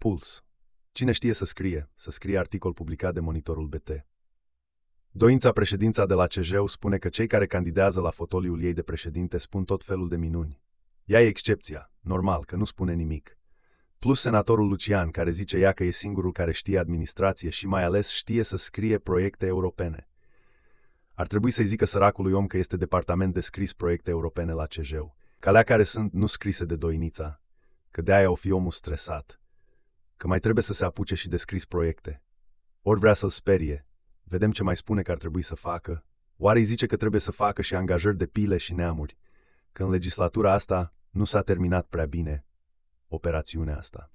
Puls. Cine știe să scrie articol publicat de Monitorul BT. Doința președința de la CJ spune că cei care candidează la fotoliul ei de președinte spun tot felul de minuni. Ea e excepția, normal, că nu spune nimic. Plus senatorul Lucian, care zice ea că e singurul care știe administrație și mai ales știe să scrie proiecte europene. Ar trebui să-i zică săracului om că este departament de scris proiecte europene la CJ, că alea care sunt nu scrise de Doinița, că de-aia o fi omul stresat, că mai trebuie să se apuce și de scris proiecte. Ori vrea să-l sperie, vedem ce mai spune că ar trebui să facă, oare îi zice că trebuie să facă și angajări de pile și neamuri, că în legislatura asta nu s-a terminat prea bine operațiunea asta.